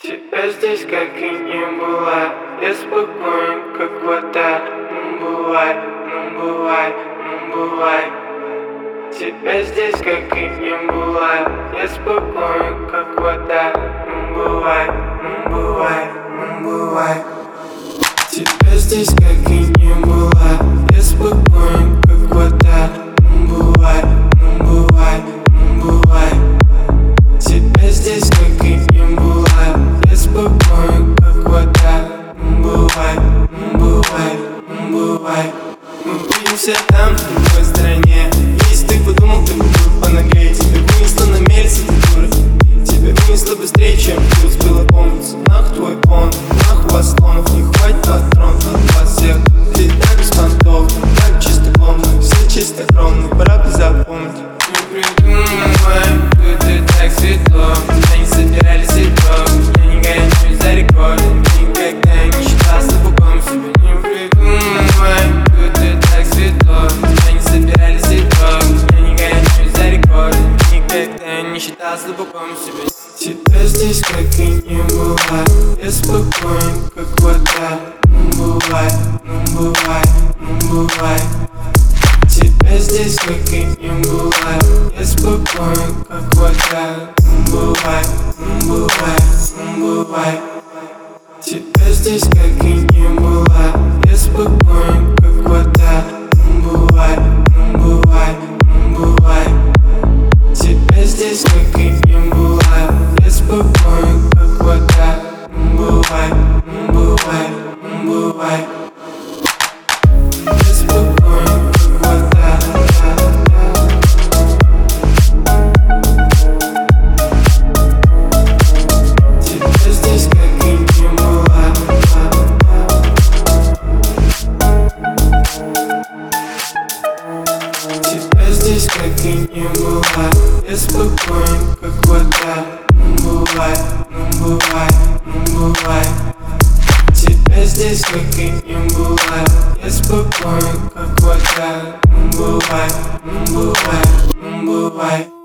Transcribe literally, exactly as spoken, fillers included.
Тебя здесь как и не было. Я спокоен, как вода. Ну бывай, ну бывай, ну бывай. Тебя здесь как и не было. Я спокоен, как вода. Ну бывай, ну бывай, ну бывай. Тебя здесь как и не было. Я спокоен, как вода. Ну бывай, ну бывай, ну бывай. Тебя здесь как и не было. Я спокоен, как вода. Ну бывай, ну бывай, ну бывай. Мы увидимся там, в другой стороне. Если ты подумал, ты был понаглее. Тебя вынесло на мельнице, ты дура. Тебя вынесло быстрее, чем ты успела помниться. Нах твой он, нах у вас слонов. Не хватит патрон от вас всех. Ты так беспонтовно, так чистокровно. Все чистокровно, пора бы запомнить. Не придумывай, тут ты так светло. Тебя не собирались итог. Я не гонюсь за рекордом. Никогда не считал слабаком себя. Не придумывай, тут ты так светло. Тебя не собирались итог. Я не гонюсь за рекордом. Никогда не считал слабаком себя. Тебя здесь как и не было. Я спокоен, как вода. Ну бывай, ну бывай, ну бывай. Тебя здесь как и не было. Я спокоен, как вода. Ну бывай, ну бывай, ну бывай. Тебя здесь как и не было. Я спокоен, как вода. Ну бывай, ну бывай, ну бывай. Тебя здесь как и не было. Я спокоен, как вода. Ну бывай, ну бывай, ну бывай. Я спокоен, как вода. Тебя здесь как и не было. Тебя здесь как и не было. Я спокоен, как вода. Ну бывай, ну бывай, ну бывай. Тебя здесь как и не было. Я спокоен, как вода. Ну бывай, ну бывай, ну бывай.